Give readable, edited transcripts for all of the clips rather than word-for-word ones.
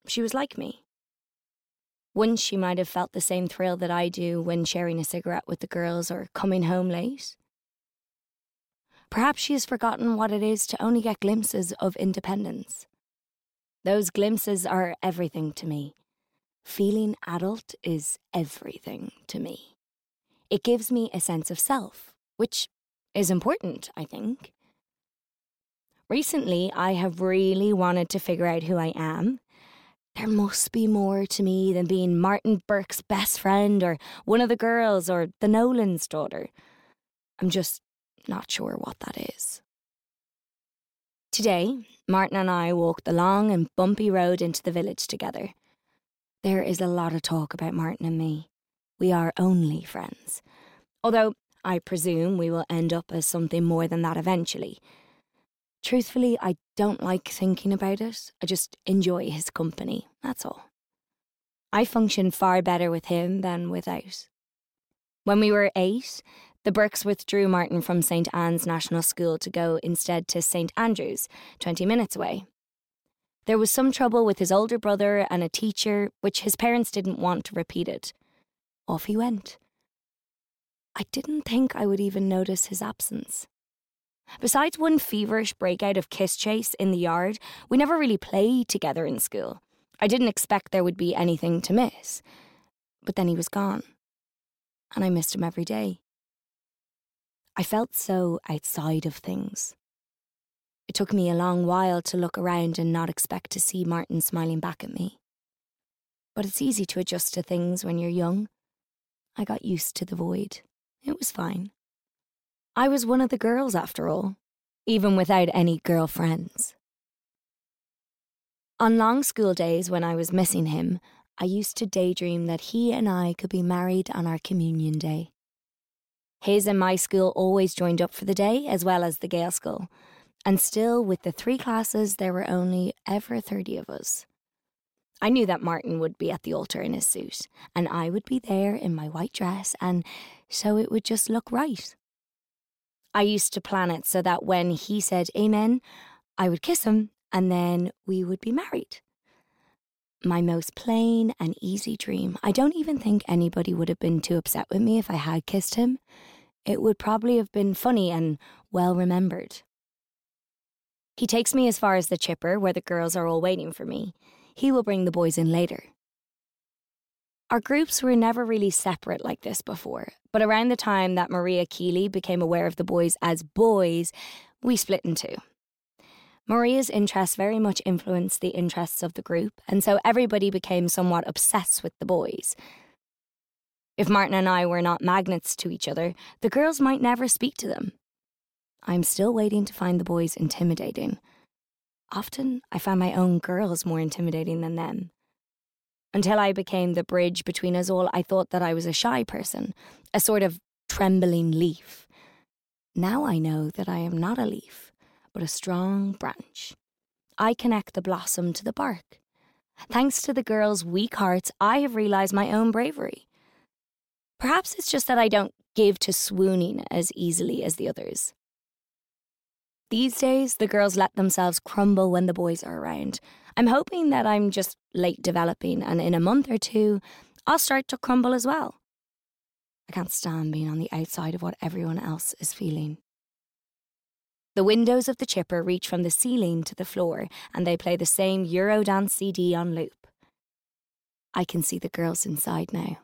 she was like me. Once she might have felt the same thrill that I do when sharing a cigarette with the girls or coming home late. Perhaps she has forgotten what it is to only get glimpses of independence. Those glimpses are everything to me. Feeling adult is everything to me. It gives me a sense of self, which is important, I think. Recently, I have really wanted to figure out who I am. There must be more to me than being Martin Burke's best friend or one of the girls or the Nolan's daughter. I'm just not sure what that is. Today, Martin and I walked the long and bumpy road into the village together. There is a lot of talk about Martin and me. We are only friends. Although I presume we will end up as something more than that eventually. Truthfully, I don't like thinking about it. I just enjoy his company, that's all. I function far better with him than without. When we were 8, the Burkes withdrew Martin from St. Anne's National School to go instead to St. Andrew's, 20 minutes away. There was some trouble with his older brother and a teacher, which his parents didn't want repeated. Off he went. I didn't think I would even notice his absence. Besides one feverish breakout of kiss chase in the yard, we never really played together in school. I didn't expect there would be anything to miss. But then he was gone. And I missed him every day. I felt so outside of things. It took me a long while to look around and not expect to see Martin smiling back at me. But it's easy to adjust to things when you're young. I got used to the void. It was fine. I was one of the girls after all, even without any girlfriends. On long school days when I was missing him, I used to daydream that he and I could be married on our communion day. His and my school always joined up for the day, as well as the Gael school. And still, with the 3 classes, there were only ever 30 of us. I knew that Martin would be at the altar in his suit, and I would be there in my white dress, and so it would just look right. I used to plan it so that when he said amen, I would kiss him, and then we would be married. My most plain and easy dream. I don't even think anybody would have been too upset with me if I had kissed him. It would probably have been funny and well remembered. He takes me as far as the chipper, where the girls are all waiting for me. He will bring the boys in later. Our groups were never really separate like this before, but around the time that Maria Keeley became aware of the boys as boys, we split in 2. Maria's interests very much influenced the interests of the group, and so everybody became somewhat obsessed with the boys. If Martin and I were not magnets to each other, the girls might never speak to them. I'm still waiting to find the boys intimidating. Often, I find my own girls more intimidating than them. Until I became the bridge between us all, I thought that I was a shy person, a sort of trembling leaf. Now I know that I am not a leaf, but a strong branch. I connect the blossom to the bark. Thanks to the girls' weak hearts, I have realised my own bravery. Perhaps it's just that I don't give to swooning as easily as the others. These days, the girls let themselves crumble when the boys are around. I'm hoping that I'm just late developing, and in a month or 2, I'll start to crumble as well. I can't stand being on the outside of what everyone else is feeling. The windows of the chipper reach from the ceiling to the floor, and they play the same Eurodance CD on loop. I can see the girls inside now.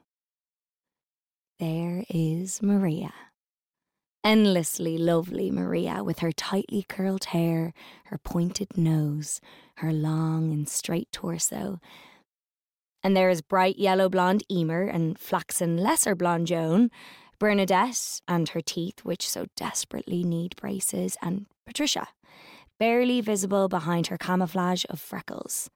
There is Maria. Endlessly lovely Maria, with her tightly curled hair, her pointed nose, her long and straight torso. And there is bright yellow blonde Emer and flaxen lesser blonde Joan, Bernadette and her teeth, which so desperately need braces, and Patricia, barely visible behind her camouflage of freckles.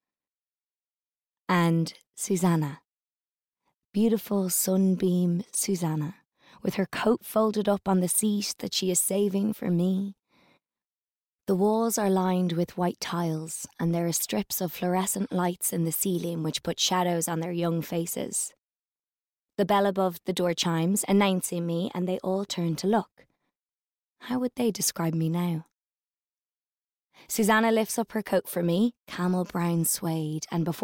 And Susanna, beautiful sunbeam Susanna, with her coat folded up on the seat that she is saving for me. The walls are lined with white tiles, and there are strips of fluorescent lights in the ceiling which put shadows on their young faces. The bell above the door chimes, announcing me, and they all turn to look. How would they describe me now? Susanna lifts up her coat for me, camel brown suede, and before